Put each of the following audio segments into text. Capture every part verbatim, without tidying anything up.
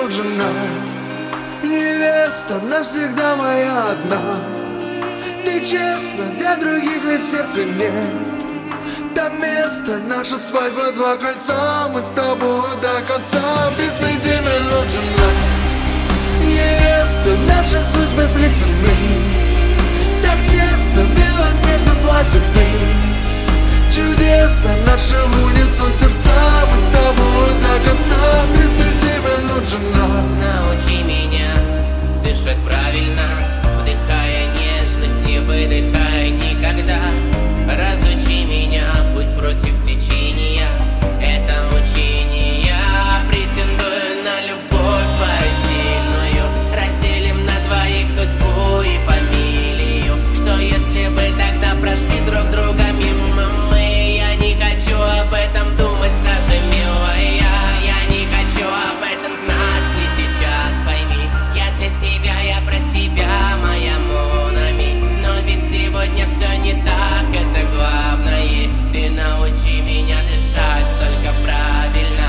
минут жена, невеста навсегда моя одна. Ты честна, для других ведь сердца нет. Там место, наша свадьба, два кольца, мы с тобой до конца. Без пяти минут жена, невеста, наши судьбы сплетены. Так тесно, в белоснежном платье ты. Чудесно, наши в унисон сердца, мы с тобой до конца. Без пяти минут жена. Научи меня дышать правильно, вдыхая нежность, не выдыхая никогда. Разучи меня путь против течения, это мучение. Претендую на любовь твою сильную, разделим на двоих судьбу и фамилию. Что если бы тогда прошли друг друга мимо мы? Я не хочу об этом думать даже, милая. Я не хочу об этом знать, не сейчас, пойми. Я для тебя, я про тебя, моя Монами. Но ведь сегодня все не так, это главное. Ты научи меня дышать только правильно.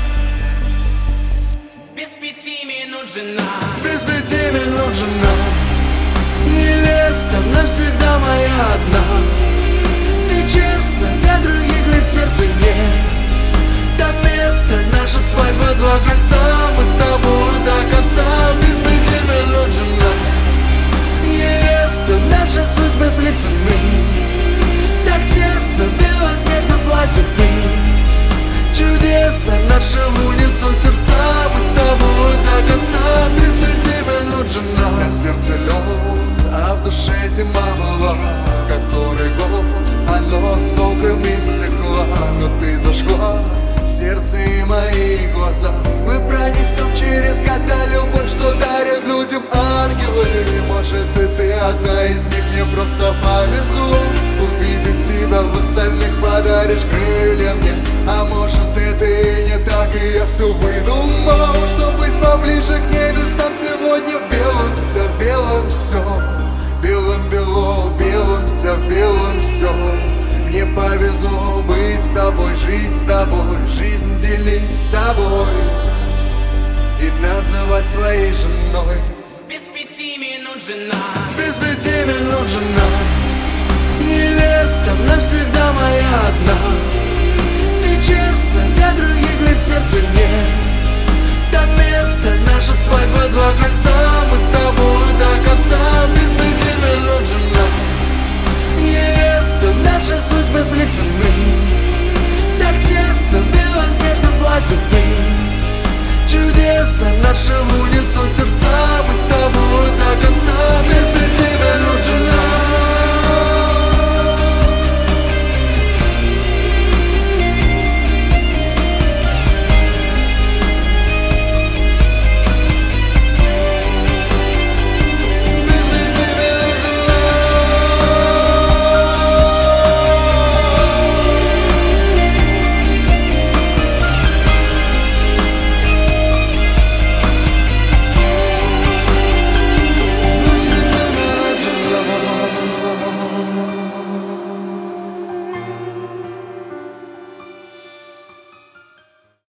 Без пяти минут жена. Без пяти минут жена, невеста навсегда моя одна. Ты честна, для других ведь сердца нет. Там место, наша свадьба, два кольца, мы с тобой до конца. Без пяти минут жена, невеста, наши судьбы сплетены. Так тесно, в белоснежном платье ты. Чудесно, наши в унисон сердца, мы с тобой до конца. Без пяти минут жена. На сердце лед, а в душе зима была. Который год, оно сколками стекла. Но ты зажгла сердце и мои глаза. Мы пронесем через года любовь, что дарят людям ангелы. Может, и ты одна из них, мне просто повезло увидеть тебя, в остальных подаришь крылья мне. А может, это и не так, и я все выдумал, чтоб быть поближе к небесам. Сегодня в белом все, в белом все, белым бело, белым все, в белом все. Мне повезло быть с тобой, жить с тобой, жизнь делить с тобой и называть своей женой. Без пяти минут жена. Без пяти минут жена, невеста навсегда моя одна. Ты честна, для других ведь сердца нет. Там место, наша свадьба, два кольца, мы с тобой до конца. Без пяти минут жена, невеста, наши судьбы сплетены. Так тесно, в белоснежном платье ты. Чудесно, наши в унисон сердца.